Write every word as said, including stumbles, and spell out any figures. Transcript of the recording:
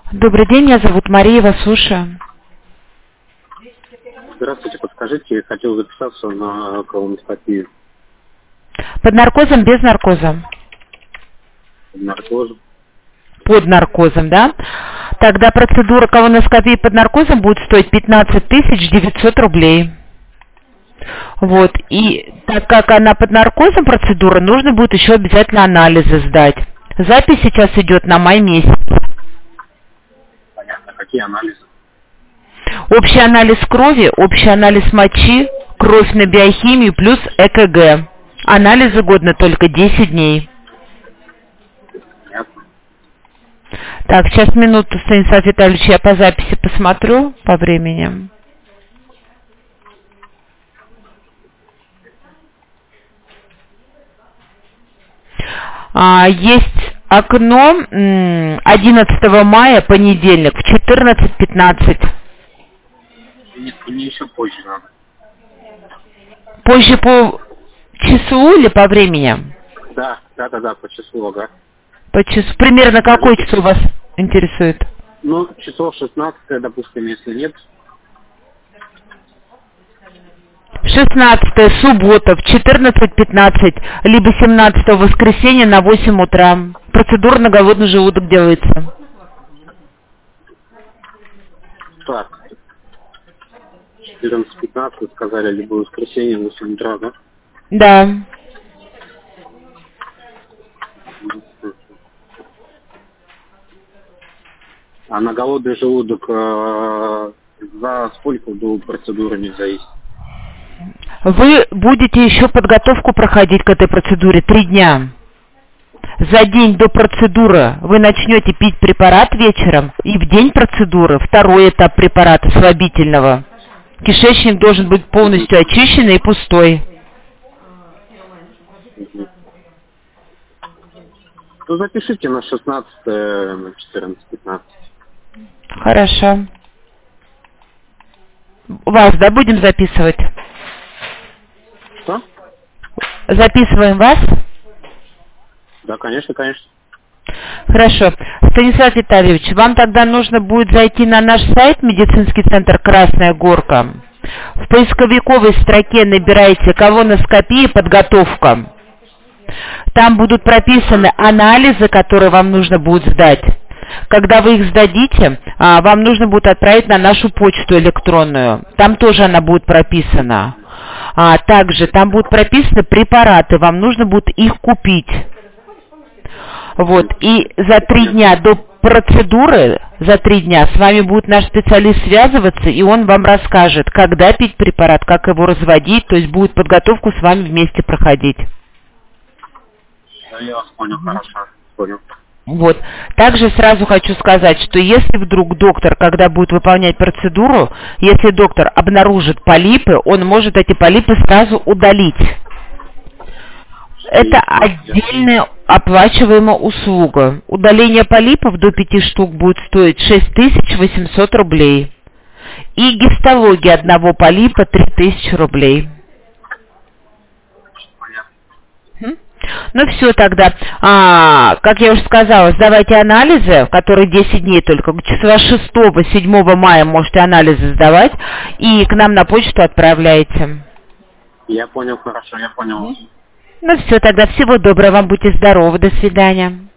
Добрый день, меня зовут Мария, вас слушаю. Здравствуйте, подскажите, я хотел записаться на колоноскопию. Под наркозом, без наркоза? Наркоз. Под наркозом, да? Тогда процедура колоноскопии под наркозом будет стоить пятнадцать тысяч девятьсот рублей. Вот, и так как она под наркозом процедура, нужно будет еще обязательно анализы сдать. Запись сейчас идет на май месяц. Понятно, какие анализы? Общий анализ крови, общий анализ мочи, кровь на биохимию плюс ЭКГ. Анализы годны только десять дней. Понятно. Так, сейчас минуту, Станислав Витальевич, я по записи посмотрю по времени. А, есть окно одиннадцатого мая, понедельник, в четырнадцать пятнадцать. Нет, мне еще позже надо. Позже по часу или по времени? Да, да, да, да, по числу, ага. По часу. Примерно какое число вас интересует? Ну, число шестнадцатое, допустим, если нет. шестнадцатое, суббота, в четырнадцать пятнадцать, либо семнадцатое, воскресенье на восемь утра. Процедура на голодный желудок делается. Так. четырнадцать пятнадцать вы сказали, либо воскресенье, восемь утра, да? Да. А на голодный желудок э, за сколько до процедуры нельзя есть? Вы будете еще подготовку проходить к этой процедуре три дня. За день до процедуры вы начнете пить препарат вечером, и в день процедуры второй этап препарата слабительного. Кишечник должен быть полностью очищенный и пустой. Ну, запишите на шестнадцатое, на четырнадцать пятнадцать. Хорошо. Вас, да, будем записывать? Что? Записываем вас? Да, конечно, конечно. Хорошо. Станислав Витальевич, вам тогда нужно будет зайти на наш сайт медицинский центр «Красная Горка». В поисковиковой строке набираете колоноскопия подготовка. Там будут прописаны анализы, которые вам нужно будет сдать. Когда вы их сдадите, вам нужно будет отправить на нашу почту электронную. Там тоже она будет прописана. А также там будут прописаны препараты, вам нужно будет их купить. Вот, и за три дня до процедуры, за три дня с вами будет наш специалист связываться, и он вам расскажет, когда пить препарат, как его разводить, то есть будет подготовку с вами вместе проходить. Я вас понял, хорошо, понял. Вот. Также сразу хочу сказать, что если вдруг доктор, когда будет выполнять процедуру, если доктор обнаружит полипы, он может эти полипы сразу удалить. Это отдельная оплачиваемая услуга. Удаление полипов до пяти штук будет стоить шесть тысяч восемьсот рублей. И гистология одного полипа три тысячи рублей. Ну все тогда, а, как я уже сказала, сдавайте анализы, которые десять дней только, числа шестого-седьмого мая можете анализы сдавать, и к нам на почту отправляете. Я понял, хорошо, я понял. Ну все тогда, всего доброго, вам, будьте здоровы, до свидания.